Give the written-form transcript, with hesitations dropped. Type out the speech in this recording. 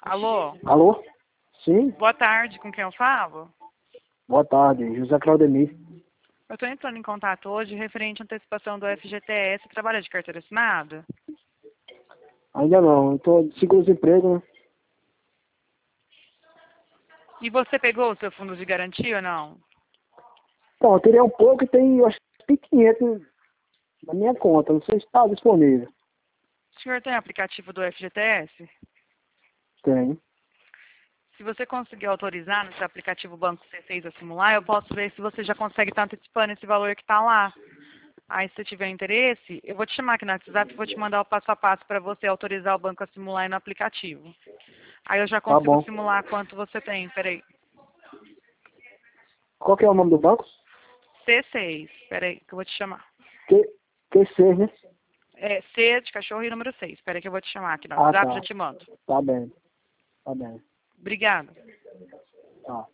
Alô? Alô? Sim? Boa tarde, com quem eu falo? Boa tarde, José Claudemir. Eu estou entrando em contato hoje referente à antecipação do FGTS. Trabalha de carteira assinada? Ainda não, eu tô de seguro-desemprego, né? E você pegou o seu fundo de garantia ou não? Então, eu teria um pouco e tem, eu acho que tem 500 na minha conta, não sei se está disponível. O senhor tem aplicativo do FGTS? Tem. Se você conseguir autorizar no seu aplicativo Banco C6 a simular, eu posso ver se você já consegue estar antecipando esse valor que está lá. Aí, se você tiver interesse, eu vou te chamar aqui no WhatsApp e vou te mandar o passo a passo para você autorizar o banco a simular aí no aplicativo. Aí eu já Tá consigo bom. simular quanto você tem. Peraí. Qual que é o nome do banco? C6. Peraí, que eu vou te chamar. Q6, né? É C de cachorro e número 6. Peraí que eu vou te chamar aqui no Ah, WhatsApp e tá. já te mando. Tá bem. Tá bem. Obrigada. Tá.